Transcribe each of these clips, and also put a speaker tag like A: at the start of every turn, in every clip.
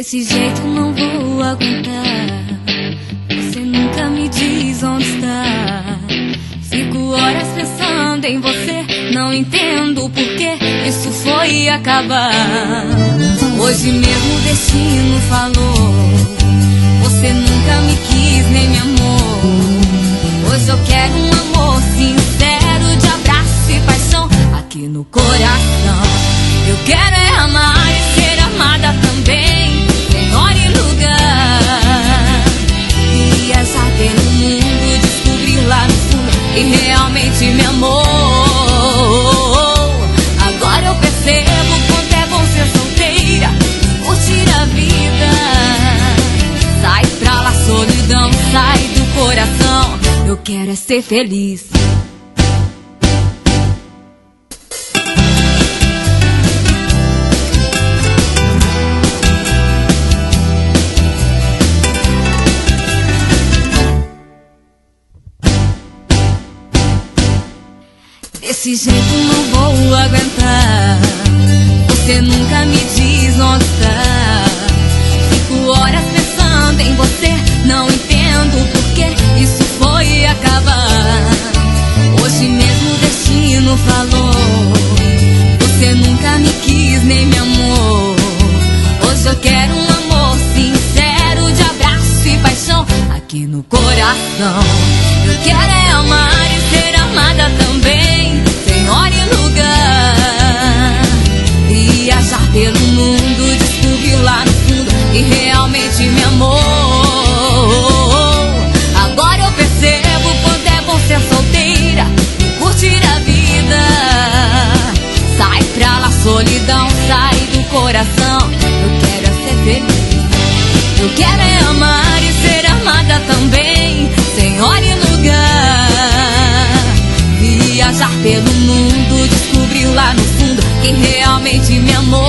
A: Desse jeito não vou aguentar. Você nunca me diz onde está. Fico horas pensando em você. Não entendo por que isso foi acabar. Hoje mesmo o destino falou. Você nunca me quis nem me amou. Hoje eu quero um amor sincero, de abraço e paixão aqui no coração. Eu quero é amar e ser amada também, sem hora e lugar. Viajar pelo mundo, descobrir lá no fundo que realmente me amou. Agora eu percebo quanto é bom ser solteira, curtir a vida. Sai pra lá solidão, sai do coração. Eu quero é ser feliz. Desse jeito não vou aguentar. Você nunca me diz onde está. Fico horas pensando em você. Não entendo por que isso foi acabar. Hoje mesmo o destino falou. Você nunca me quis nem me amou. Hoje eu quero um amor sincero, de abraço e paixão aqui no coração. Eu quero é amar e ser amada também, sem hora e lugar. Viajar pelo mundo, descobrir lá no fundo que realmente me amou. Agora eu percebo quanto é bom ser solteira, curtir a vida. Sai pra lá solidão, sai do coração. Eu quero é ser feliz. Eu quero é amar e ser amada também, sem hora e lugar. Viajar pelo mundo, descobrir lá no fundo que realmente me amou.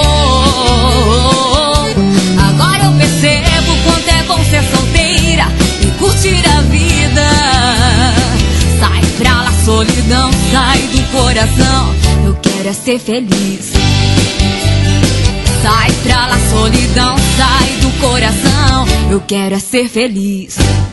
A: Agora eu percebo quanto é bom ser solteira e curtir a vida. Sai pra lá solidão, sai do coração. Eu quero é ser feliz. Sai pra lá solidão, sai do coração. Eu quero é ser feliz.